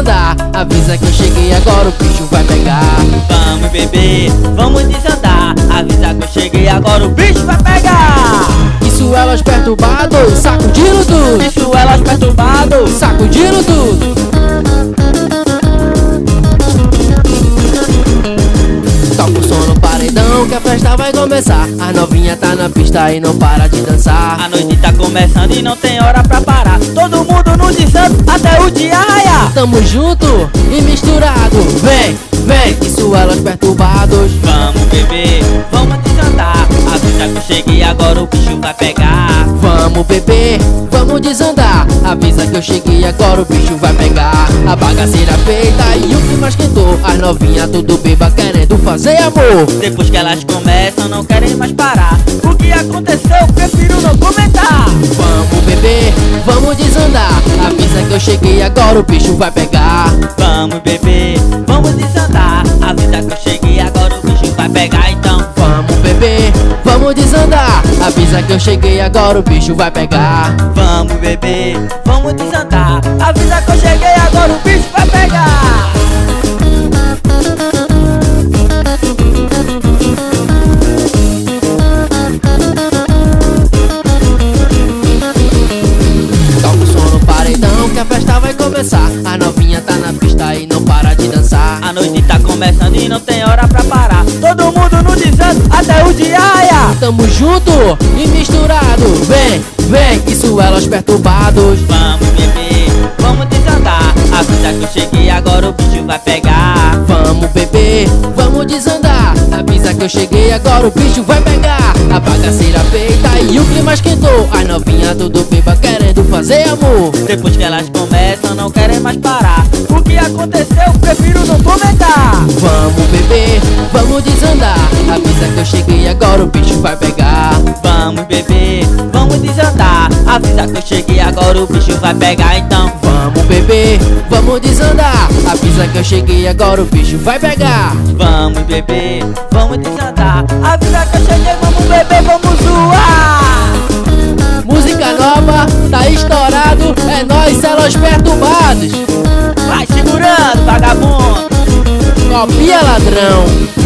desandar. Avisa que eu cheguei agora, o bicho vai pegar. Vamos bebê, vamos desandar. Avisa que eu cheguei agora, o bicho vai pegar. Isso elas perturbados, sacudindo tudo. Isso elas perturbados, sacudindo tudo. Toca o som no paredão que a festa vai começar. A novinha tá na pista e não para de dançar. A noite tá começando e não tem hora pra parar. Todo mundo no desando até o dia raiar. Tamo junto e misturado. Vem, vem, isso elas perturbados. Vamos bebê, vamos desandar. Avisa que eu cheguei agora, o bicho vai pegar. Vamos beber, vamos desandar. Avisa que eu cheguei agora, o bicho vai pegar. A bagaceira feita e o clima esquentou. As novinhas tudo beba querendo fazer amor. Depois que elas começam não querem mais parar. O que aconteceu prefiro não comentar. Vamos beber, vamos desandar. Avisa que eu cheguei agora, o bicho vai pegar. Vamos beber, vamos desandar. Avisa que eu cheguei agora, o bicho vai pegar então. Vamos beber, vamos desandar. Avisa que eu cheguei agora, o bicho vai pegar. Vamos beber, vamos desandar. Avisa que eu cheguei agora, o bicho vai pegar. Toca o som no paredão que a festa vai começar. A novinha tá na pista e não para de dançar. A noite tá começando e não tem hora pra parar. Todo mundo no desando até o dia raiar. Tamo junto e misturado. Vem, vem, isso elas perturbados. Vamos beber, vamos desandar. Avisa que eu cheguei agora, o bicho vai pegar. Vamos beber, vamos desandar. Avisa que eu cheguei agora, o bicho vai pegar. A bagaceira feita e o clima esquentou. As novinhas tudo beba querendo fazer amor. Depois que elas começam não querem mais parar. O que aconteceu prefiro não comentar. Vamos beber, vamos desandar. Avisa que eu cheguei agora, o bicho vai pegar. Vamos beber, vamos desandar. Avisa que eu cheguei agora, o bicho vai pegar então. Vamos beber, vamos desandar. Avisa que eu cheguei agora, o bicho vai pegar. Vamos beber, vamos desandar. Avisa que eu cheguei, vamos beber, vamos zoar. Música nova, tá estourado. É nóis, elas perturbados. Vai segurando, vagabundo. Copia, ladrão.